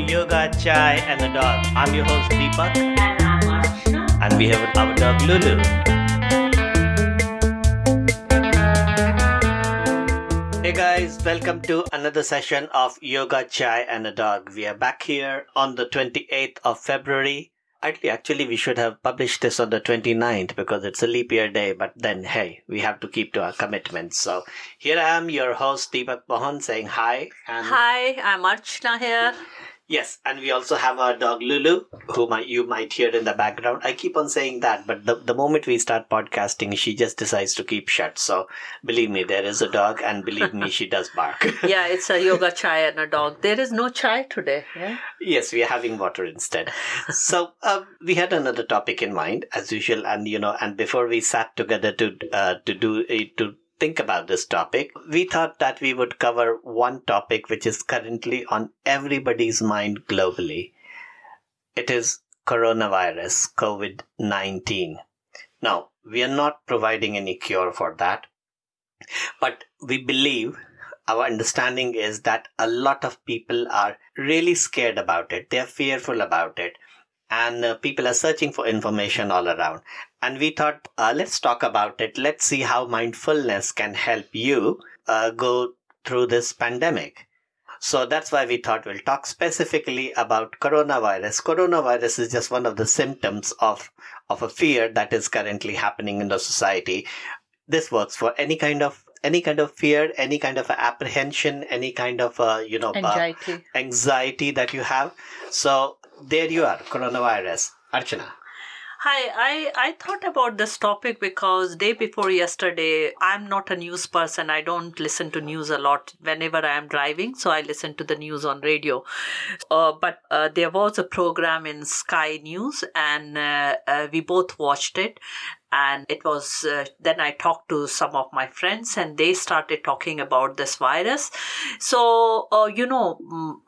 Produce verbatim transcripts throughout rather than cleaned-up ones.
Yoga, Chai, and a Dog. I'm your host Deepak. And I'm Archana. And we have our dog Lulu. Hey guys, welcome to another session of Yoga, Chai, and a Dog. We are back here on the twenty-eighth of February. Actually, actually, we should have published this on the twenty-ninth because it's a leap year day. But then, hey, we have to keep to our commitments. So here I am, your host Deepak Mohan, saying hi. And Hi, I'm Archana here. yes, and we also have our dog Lulu, who might, you might hear in the background. I keep on saying that, but the, the moment we start podcasting, she just decides to keep shut. So believe me, there is a dog, and believe me, she does bark. Yeah, it's a yoga chai and a dog. There is no chai today. Yeah? Yes, we are having water instead. So uh, we had another topic in mind, as usual, and you know, and before we sat together to uh, to do to think about this topic, we thought that we would cover one topic which is currently on everybody's mind globally. It is coronavirus, covid nineteen. Now, we are not providing any cure for that, but we believe, our understanding is that a lot of people are really scared about it. They are fearful about it. And uh, people are searching for information all around. And we thought, uh, let's talk about it. Let's see how mindfulness can help you uh, go through this pandemic. So that's why we thought we'll talk specifically about coronavirus. Coronavirus is just one of the symptoms of, of a fear that is currently happening in the society. This works for any kind of any kind of fear, any kind of apprehension, any kind of, uh, you know, Anxiety. Uh, anxiety that you have. So there you are, coronavirus. Archana. Hi, I, I thought about this topic because day before yesterday, I'm not a news person. I don't listen to news a lot whenever I am driving. So I listen to the news on radio. Uh, but uh, there was a program in Sky News and uh, uh, we both watched it. And it was, uh, then I talked to some of my friends and they started talking about this virus. So, uh, you know,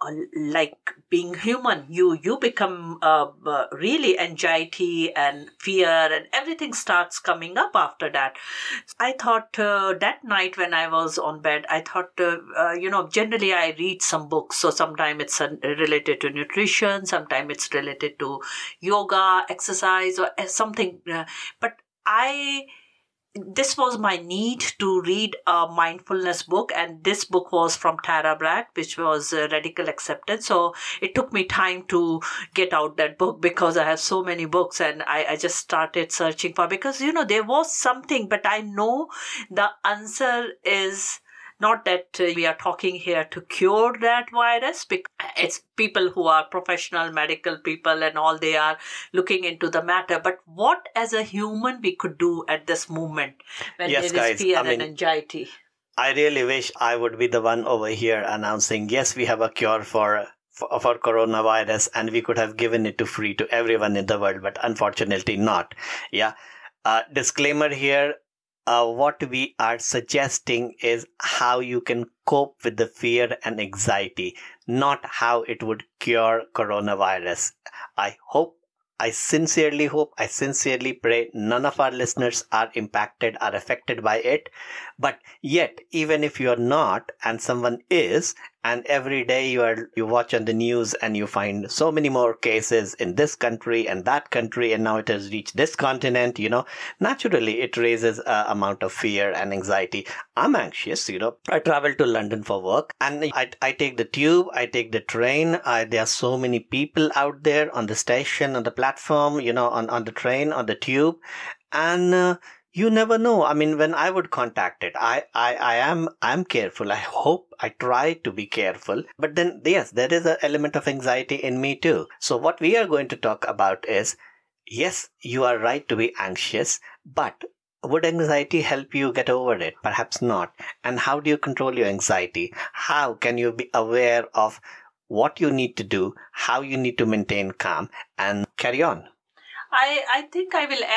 like being human, you, you become uh, uh, really anxiety and fear and everything starts coming up after that. I thought uh, that night when I was on bed, I thought, uh, uh, you know, generally I read some books. So sometimes it's uh, related to nutrition, sometimes it's related to yoga, exercise or something. Uh, but I, this was my need to read a mindfulness book, and this book was from Tara Brach, which was uh, Radical Acceptance. So it took me time to get out that book because I have so many books, and I, I just started searching for, because, you know, there was something, but I know the answer is not that uh, we are talking here to cure that virus. It's people who are professional medical people and all, they are looking into the matter. But what as a human we could do at this moment when Yes, there is guys, fear I mean, and anxiety? I really wish I would be the one over here announcing, yes, we have a cure for for, for coronavirus and we could have given it to free to everyone in the world, but unfortunately not. Yeah. Uh, disclaimer here. Uh, what we are suggesting is how you can cope with the fear and anxiety, not how it would cure coronavirus. I hope, I sincerely hope, I sincerely pray none of our listeners are impacted, are affected by it. But yet, even if you're not and someone is, and every day you are you watch on the news and you find so many more cases in this country and that country, and now it has reached this continent, you know, naturally it raises a amount of fear and anxiety. I'm anxious, you know. I travel to London for work and I, I take the tube, I take the train. I, there are so many people out there on the station, on the platform, you know, on, on the train, on the tube. And uh, you never know. I mean, when I would contact it, I, I, I am, I'm careful. I hope I try to be careful. But then, yes, there is an element of anxiety in me too. So what we are going to talk about is, yes, you are right to be anxious, but would anxiety help you get over it? Perhaps not. And how do you control your anxiety? How can you be aware of what you need to do, how you need to maintain calm and carry on? I, I think I will add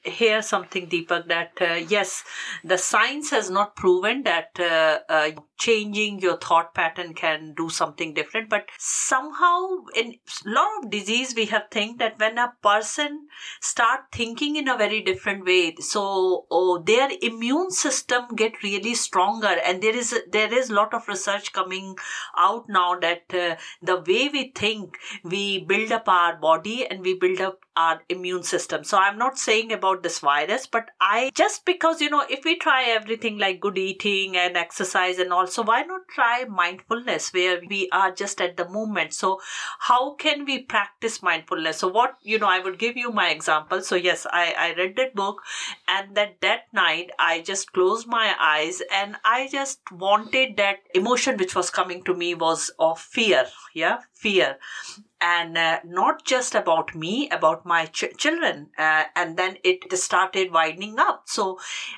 hear something, Deepak, that uh, yes, the science has not proven that uh, uh, changing your thought pattern can do something different, but somehow in a lot of disease we have think that when a person start thinking in a very different way, so oh, their immune system get really stronger, and there is there is lot of research coming out now that uh, the way we think, we build up our body and we build up our immune system. So I'm not saying about this virus, but I just because, you know, if we try everything like good eating and exercise and also why not try mindfulness where we are just at the moment. So how can we practice mindfulness? So what, you know, I would give you my example. So yes, I, I read that book, and that that night I just closed my eyes and I just wanted that emotion which was coming to me was of fear. Yeah, fear. And uh, not just about me, about my ch- children. Uh, and then it started widening up. So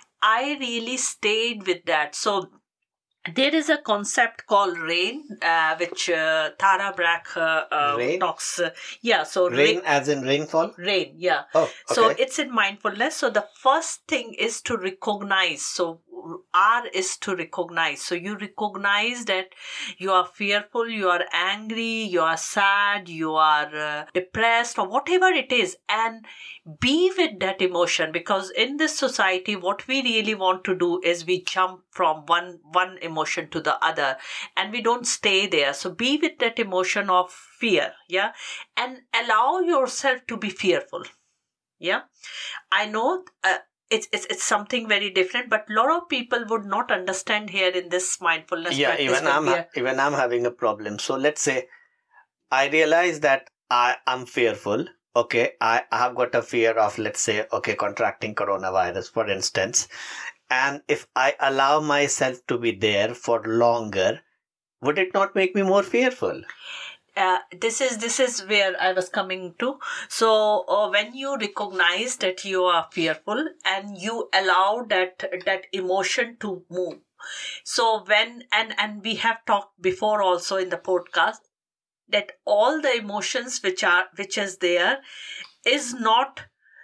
I really stayed with that. So there is a concept called RAIN, uh, which uh, Tara Brach uh, uh, Rain? talks. Uh, yeah, so Rain as in rainfall? RAIN, yeah. Oh, okay. So it's in mindfulness. So the first thing is to recognize. So R is to recognize. So you recognize that you are fearful, you are angry, you are sad, you are uh, depressed, or whatever it is, and be with that emotion. Because in this society, what we really want to do is we jump from one one emotion to the other, and we don't stay there. So be with that emotion of fear, yeah, and allow yourself to be fearful. Yeah, I know uh, it's, it's it's something very different, but a lot of people would not understand here in this mindfulness Yeah, practice. even when I'm we ha- are- even I'm having a problem. So let's say I realize that I am fearful. Okay, I, I have got a fear of, let's say, okay, contracting coronavirus, for instance. And if I allow myself to be there for longer, would it not make me more fearful? Uh, this is this is where I was coming to. So uh, when you recognize that you are fearful and you allow that that emotion to move. So when and and we have talked before also in the podcast that all the emotions which are which is there is not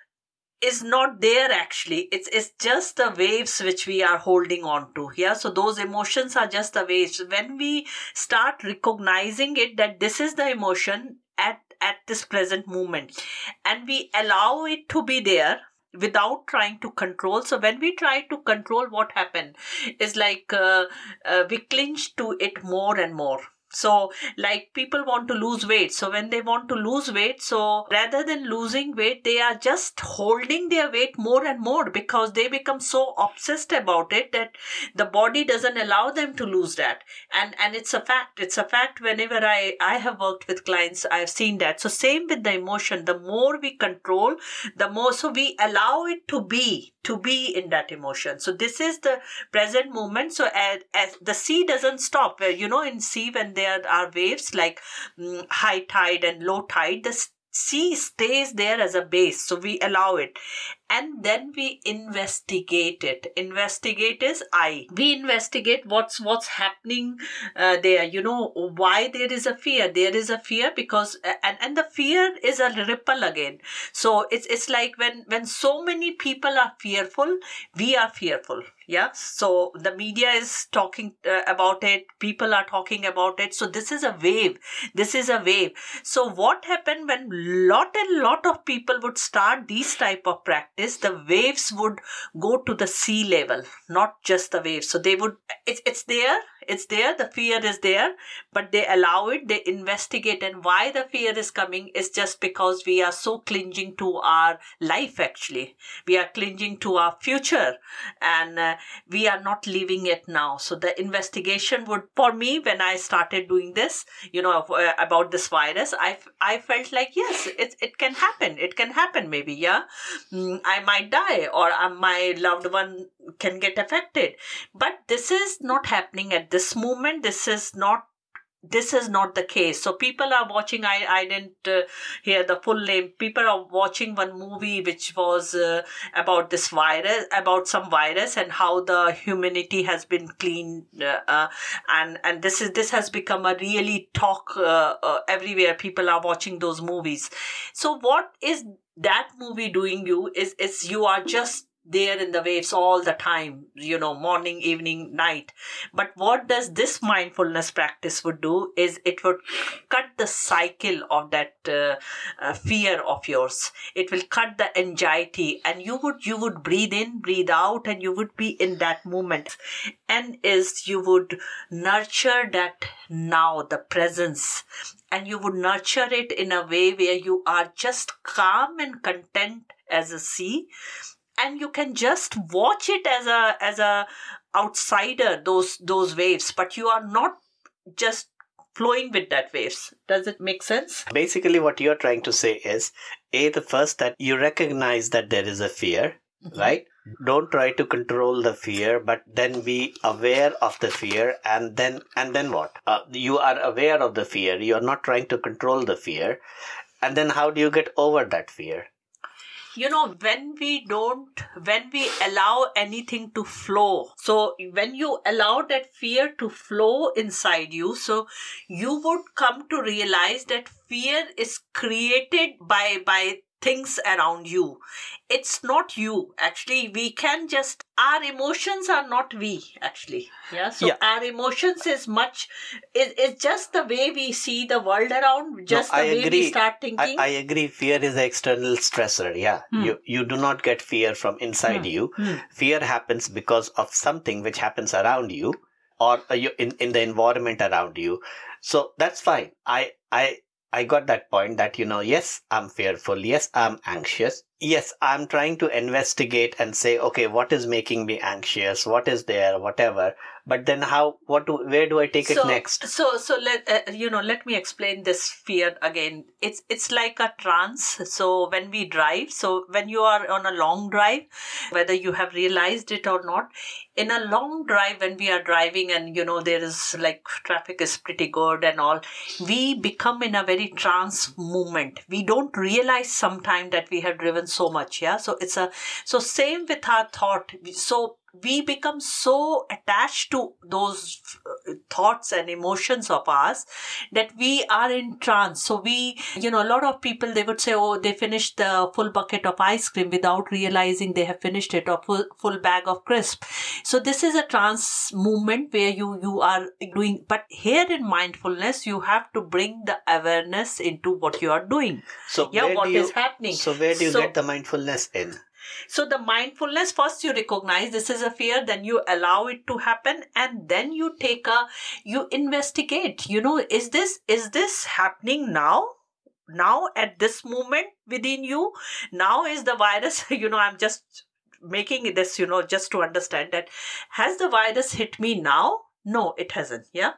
is not there actually. It's it's just the waves which we are holding on to. Yeah. So those emotions are just the waves. When we start recognizing it that this is the emotion at, at this present moment, and we allow it to be there without trying to control. So when we try to control, what happened is like uh, uh, we clinch to it more and more. So like people want to lose weight. So when they want to lose weight, so rather than losing weight, they are just holding their weight more and more because they become so obsessed about it that the body doesn't allow them to lose that. And and it's a fact. It's a fact whenever I, I have worked with clients, I've seen that. So same with the emotion. The more we control, the more so we allow it to be, to be in that emotion. So this is the present moment. So as, as the sea doesn't stop, where, you know, in sea when there are waves like mm, high tide and low tide, the sea stays there as a base. So we allow it. And then we investigate it. Investigate is I. We investigate what's what's happening uh, there. You know why there is a fear. There is a fear because uh, and and the fear is a ripple again. So it's it's like when when so many people are fearful, we are fearful. Yeah. So the media is talking uh, about it. People are talking about it. So this is a wave. This is a wave. So what happened when lot and lot of people would start these type of practice? The waves would go to the sea level, not just the waves. So they would, it's, it's there, it's there, the fear is there, but they allow it, they investigate. And why the fear is coming is just because we are so clinging to our life actually. We are clinging to our future and uh, we are not living it now. So the investigation would, for me, when I started doing this, you know, uh, about this virus, I, I felt like, yes, it, it can happen. It can happen maybe, yeah. Mm, I might die or uh, my loved one can get affected. But this is not happening at this moment. This is not This is not the case. So people are watching, I, I didn't uh, hear the full name. People are watching one movie which was uh, about this virus, about some virus and how the humanity has been cleaned. Uh, uh, and, and this is, this has become a really talk uh, uh, everywhere. People are watching those movies. So what is that movie doing you is, is you are just there in the waves all the time, you know, morning, evening, night. But what does this mindfulness practice would do is it would cut the cycle of that uh, uh, fear of yours. It will cut the anxiety, and you would you would breathe in, breathe out, and you would be in that moment. And is you would nurture that now, the presence, and you would nurture it in a way where you are just calm and content as a sea, and you can just watch it as a as a outsider, those those waves, but you are not just flowing with that waves. Does it make sense? Basically, what you're trying to say is, A, the first, that you recognize that there is a fear, mm-hmm. right? Don't try to control the fear, but then be aware of the fear, and then and then what? Uh, you are aware of the fear. You are not trying to control the fear. And then how do you get over that fear? You know, when we don't, when we allow anything to flow, so when you allow that fear to flow inside you, so you would come to realize that fear is created by, by things around you. It's not you. Actually, we can just, our emotions are not we, actually. Yeah. So yeah. Our emotions is much, is, is just the way we see the world around, just no, the I way agree. we start thinking. I, I agree. Fear is an external stressor. Yeah. Hmm. You, you do not get fear from inside hmm. you. Hmm. Fear happens because of something which happens around you, or you, in, in the environment around you. So that's fine. I, I, I got that point that, you know, yes, I'm fearful. Yes, I'm anxious. Yes, I'm trying to investigate and say, okay, what is making me anxious? What is there? Whatever. But then how, what do, where do I take so, it next? So, so let, uh, you know, let me explain this fear again. It's, it's like a trance. So when we drive, so when you are on a long drive, whether you have realized it or not, in a long drive, when we are driving and, you know, there is like traffic is pretty good and all, we become in a very trance movement. We don't realize sometimes that we have driven so much. Yeah. So it's a, so same with our thought. So we become so attached to those thoughts and emotions of ours that we are in trance. So we, you know, a lot of people, they would say, oh, they finished the full bucket of ice cream without realizing they have finished it, or full, full bag of crisp. So this is a trance movement where you, you are doing, but here in mindfulness, you have to bring the awareness into what you are doing. So yeah, what you, is happening. So where do you so, get the mindfulness in? So the mindfulness, first you recognize this is a fear, then you allow it to happen, and then you take a, you investigate, you know, is this, is this happening now? Now at this moment within you? Now is the virus, you know, I'm just making this, you know, just to understand that, has the virus hit me now? No, it hasn't. Yeah.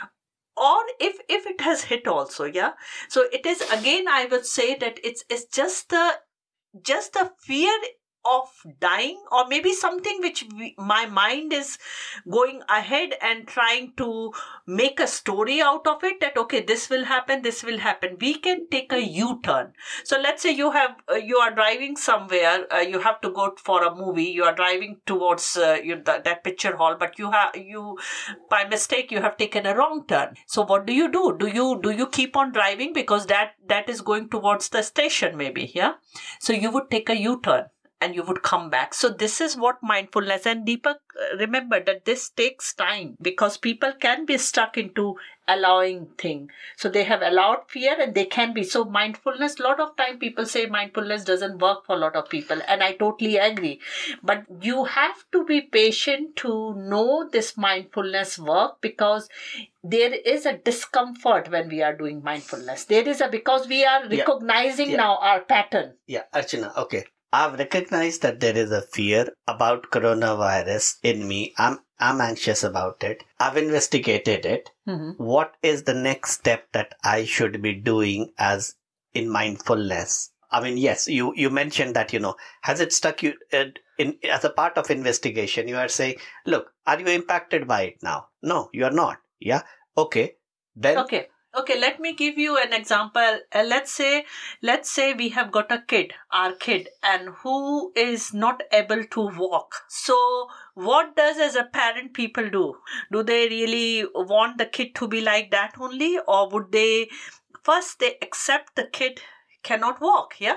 Or if, if it has hit also. Yeah. So it is, again, I would say that it's, it's just the, just the fear of dying, or maybe something which we, my mind is going ahead and trying to make a story out of it, that okay, this will happen, this will happen. We can take a U-turn. So let's say you have uh, you are driving somewhere, uh, you have to go for a movie, you are driving towards uh, you, the, that picture hall, but you have you by mistake you have taken a wrong turn. So what do you do? Do you do you keep on driving because that that is going towards the station maybe? Yeah. So you would take a U-turn and you would come back. So this is what mindfulness, and Deepak, remember that this takes time because people can be stuck into allowing thing. So they have allowed fear and they can be. So mindfulness, a lot of time people say mindfulness doesn't work for a lot of people. And I totally agree. But you have to be patient to know this mindfulness work, because there is a discomfort when we are doing mindfulness. There is a, because we are recognizing yeah. Yeah. now our pattern. Yeah, Archana, okay. I've recognized that there is a fear about coronavirus in me. I'm I'm anxious about it. I've investigated it. Mm-hmm. What is the next step that I should be doing as in mindfulness? I mean, yes, you, you mentioned that, you know, has it stuck you in, in as a part of investigation? You are saying, look, are you impacted by it now? No, you are not. Yeah. Okay. Then. Okay. Okay, let me give you an example. Uh, let's say, let's say we have got a kid, our kid, and who is not able to walk. So what does as a parent people do? Do they really want the kid to be like that only? Or would they, first they accept the kid cannot walk, yeah?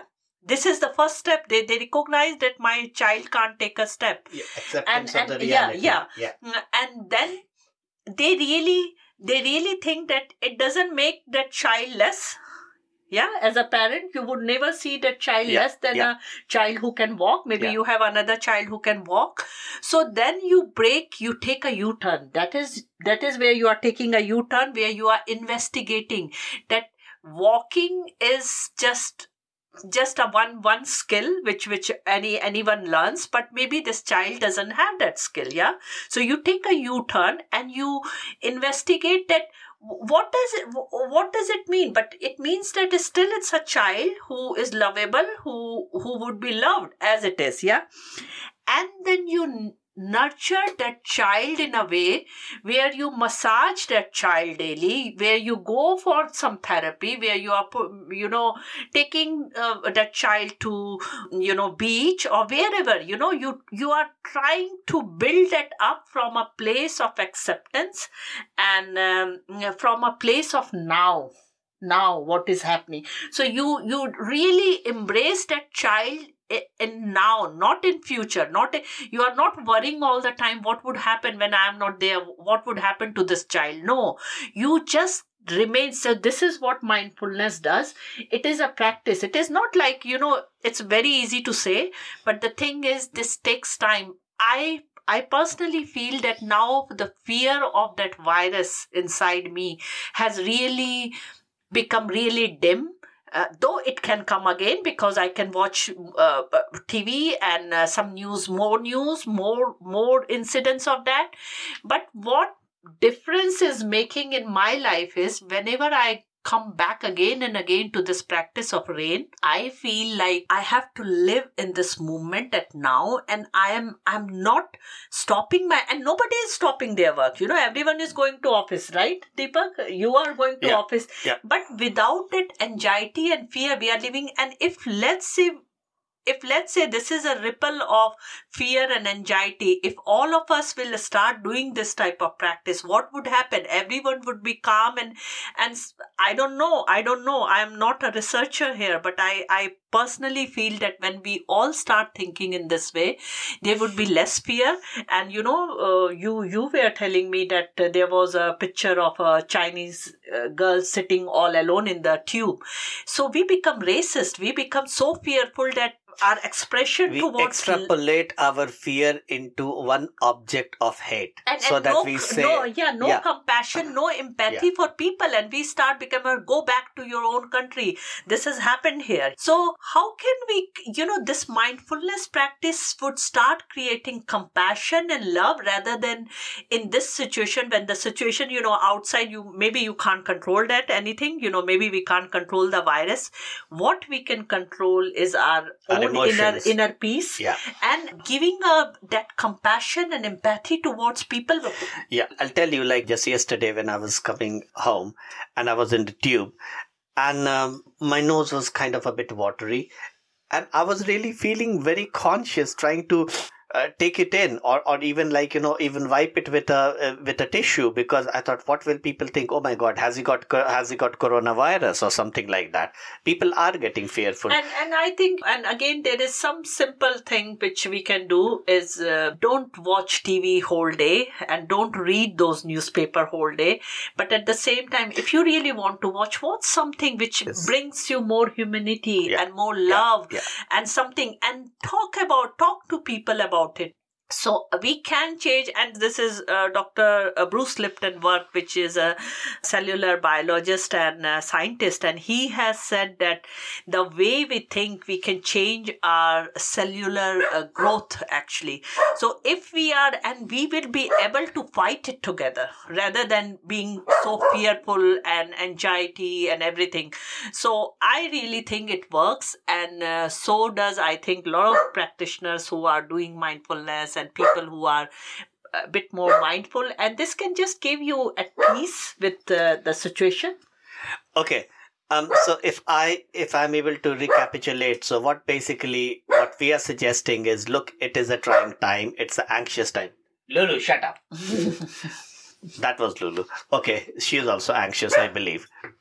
this is the first step. They they recognize that my child can't take a step. Yeah, acceptance and, and, of the yeah, reality. yeah, yeah. And then they really, they really think that it doesn't make that child less. Yeah, as a parent, you would never see that child Yeah, less than yeah. a child who can walk. Maybe Yeah. you have another child who can walk. So then you break, you take a U-turn. That is, that is where you are taking a U-turn, where you are investigating that walking is just just a one one skill which which any anyone learns, but maybe this child doesn't have that skill. Yeah, so you take a U-turn and you investigate that. What does it what does it mean? But it means that still it's a child who is lovable, who who would be loved as it is. Yeah, and then you nurture that child in a way where you massage that child daily, where you go for some therapy, where you are, you know, taking uh, that child to, you know, beach or wherever, you know, you, you are trying to build that up from a place of acceptance and um, from a place of now. Now what is happening. So you, you really embrace that child in now, not in future. Not you are not worrying all the time what would happen when I am not there, what would happen to this child. No, you just remain. So this is what mindfulness does. It is a practice. It is not like, you know, it's very easy to say, but the thing is, this takes time. I I personally feel that now the fear of that virus inside me has really become really dim. Uh, though it can come again because I can watch uh, T V and uh, some news, more news, more more incidents of that. But what difference is making in my life is whenever I come back again and again to this practice of rain, I feel like I have to live in this moment at now, and I am I'm not stopping my, and nobody is stopping their work. You know, everyone is going to office, right, Deepak? You are going to yeah. office. Yeah. But without that anxiety and fear, we are living. And if let's say If let's say this is a ripple of fear and anxiety, if all of us will start doing this type of practice, what would happen? Everyone would be calm and, and I don't know, I don't know. I'm not a researcher here, but I, I personally feel that when we all start thinking in this way, there would be less fear. And you know, uh, you, you were telling me that uh, there was a picture of a Chinese uh, girl sitting all alone in the tube. So we become racist. We become so fearful that our expression we towards extrapolate our fear into one object of hate, and, so and that no, we say no, yeah, no yeah. compassion, no empathy Yeah. for people, and we start becoming, go back to your own country. This has happened here. So how can we, you know, this mindfulness practice would start creating compassion and love rather than in this situation when the situation, you know, outside you, maybe you can't control that anything, you know, maybe we can't control the virus. What we can control is our, our own inner emotions. inner peace, Yeah. and giving a that compassion and empathy towards people. Yeah, I'll tell you, like just yesterday when I was coming home and I was in the tube and um, my nose was kind of a bit watery and I was really feeling very conscious trying to uh, take it in or, or even like, you know, even wipe it with a uh, with a tissue because I thought, what will people think? Oh my God, has he got has he got coronavirus or something like that? People are getting fearful. And and I think, and again, there is some simple thing which we can do is uh, don't watch T V whole day and don't read those newspaper whole day. But at the same time, if you really want to watch, watch something which Yes. brings you more humanity Yeah. and more love Yeah. and something, and talk about, talk to people about it. So we can change, and this is uh, Doctor Bruce Lipton work, which is a cellular biologist and a scientist, and he has said that the way we think, we can change our cellular uh, growth actually. So if we are, and we will be able to fight it together rather than being so fearful and anxiety and everything. So I really think it works, and uh, so does, I think, a lot of practitioners who are doing mindfulness and people who are a bit more mindful, and this can just give you at peace with uh, the situation. Okay. Um, so if I if I'm able to recapitulate, so what basically what we are suggesting is, look, it is a trying time, it's an anxious time. Lulu, shut up. That was Lulu. Okay, she is also anxious, I believe.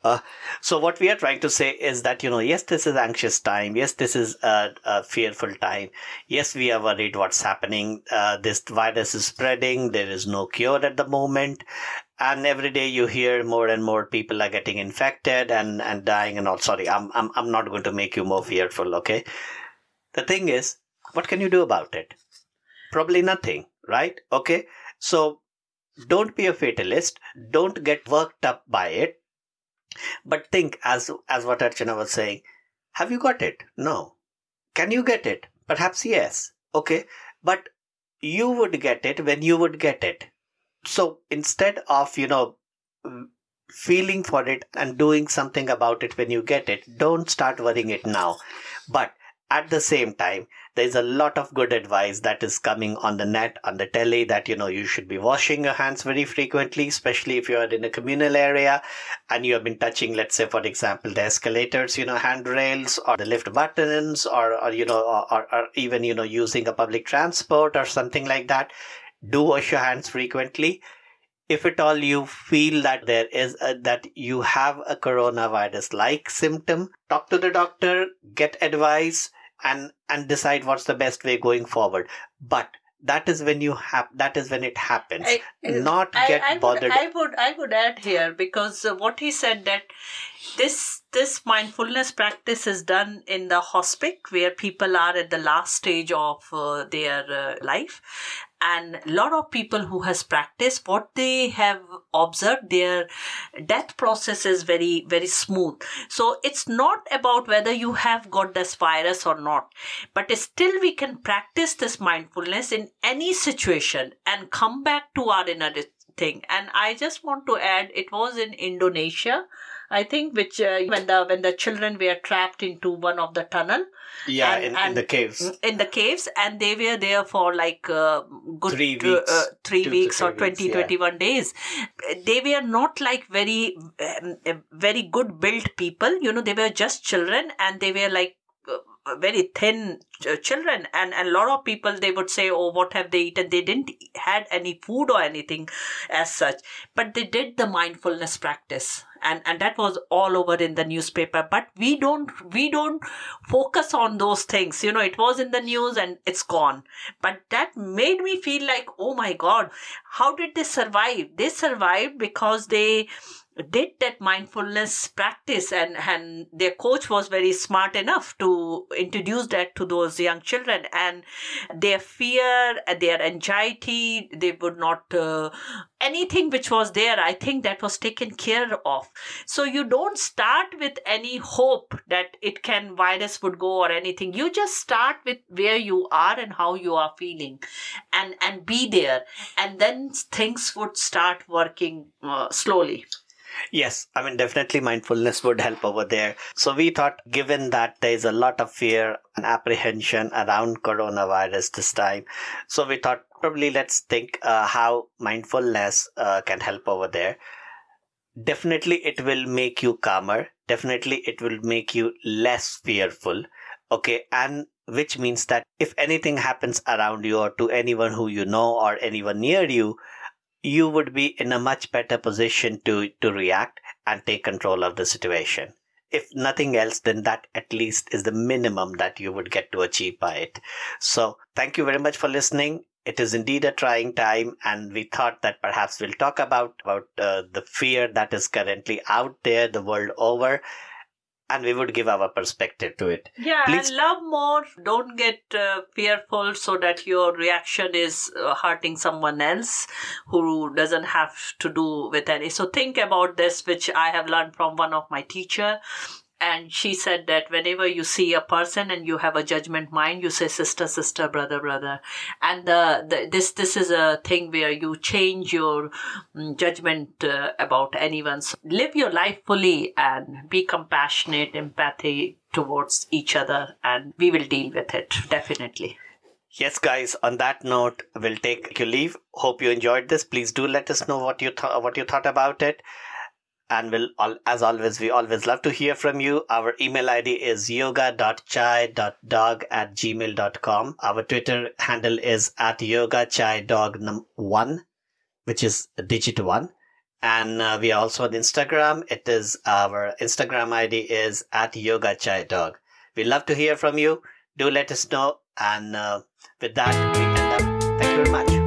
Uh, so what we are trying to say is that, you know, yes, this is anxious time. Yes, this is a, a fearful time. Yes, we are worried what's happening. Uh, this virus is spreading. There is no cure at the moment. And every day you hear more and more people are getting infected and, and dying and all. Sorry, I'm, I'm, I'm not going to make you more fearful, okay? The thing is, what can you do about it? Probably nothing, right? Okay. So don't be a fatalist. Don't get worked up by it. But think, as as what Archana was saying, have you got it? No. Can you get it? Perhaps yes. Okay. But you would get it when you would get it. So instead of, you know, feeling for it and doing something about it when you get it, don't start worrying it now. But at the same time, there's a lot of good advice that is coming on the net, on the telly, that, you know, you should be washing your hands very frequently, especially if you are in a communal area and you have been touching, let's say, for example, the escalators, you know, handrails or the lift buttons or, or you know, or, or, or even, you know, using a public transport or something like that. Do wash your hands frequently. If at all you feel that there is a, that you have a coronavirus-like symptom, talk to the doctor, get advice, and and decide what's the best way going forward. But that is when you have that is when it happens. I, Not I, get I bothered. Would, I would I would add here, because uh, what he said, that this this mindfulness practice is done in the hospice where people are at the last stage of uh, their uh, life. And a lot of people who has practiced, what they have observed, their death process is very, very smooth. So it's not about whether you have got this virus or not, but still we can practice this mindfulness in any situation and come back to our inner thing. And I just want to add, it was in Indonesia, I think, which uh, when the when the children were trapped into one of the tunnel. Yeah, and, in, and in the caves. In the caves, and they were there for like uh, good three weeks, uh, three Two weeks three or twenty, weeks, yeah. twenty-one days. They were not like very, um, very good built people. You know, they were just children, and they were like uh, very thin ch- children. And, and a lot of people, they would say, oh, what have they eaten? They didn't had any food or anything as such, but they did the mindfulness practice. And, and that was all over in the newspaper. But we don't, we don't focus on those things. You know, it was in the news and it's gone. But that made me feel like, oh my God, how did they survive? They survived because they did that mindfulness practice, and, and their coach was very smart enough to introduce that to those young children. And their fear, their anxiety, they would not, uh, anything which was there, I think that was taken care of. So you don't start with any hope that it can, virus would go or anything. You just start with where you are and how you are feeling, and, and be there. And then things would start working uh, slowly. Yes, I mean, definitely mindfulness would help over there. So we thought, given that there is a lot of fear and apprehension around coronavirus this time, so we thought probably let's think uh, how mindfulness uh, can help over there. Definitely it will make you calmer. Definitely it will make you less fearful. Okay, and which means that if anything happens around you or to anyone who you know or anyone near you, you would be in a much better position to, to react and take control of the situation. If nothing else, then that at least is the minimum that you would get to achieve by it. So thank you very much for listening. It is indeed a trying time, and we thought that perhaps we'll talk about, about uh, the fear that is currently out there the world over, and we would give our perspective to it. Yeah, Please. And love more. Don't get uh, fearful so that your reaction is uh, hurting someone else who doesn't have to do with any. So think about this, which I have learned from one of my teacher. And she said that whenever you see a person and you have a judgment mind, you say sister, sister, brother, brother. And the, the, this this is a thing where you change your um, judgment uh, about anyone. So live your life fully and be compassionate, empathy towards each other, and we will deal with it, definitely. Yes, guys, on that note, we'll take your leave. Hope you enjoyed this. Please do let us know what you, th- what you thought about it. And we'll, as always, we always love to hear from you. Our email I D is yoga dot chai dot dog at gmail dot com. Our Twitter handle is at yoga chai dog one, which is digit one. And uh, we are also on Instagram. It is our Instagram I D is at Yoga Chai Dog. We love to hear from you. Do let us know. And uh, with that, we end up. Thank you very much.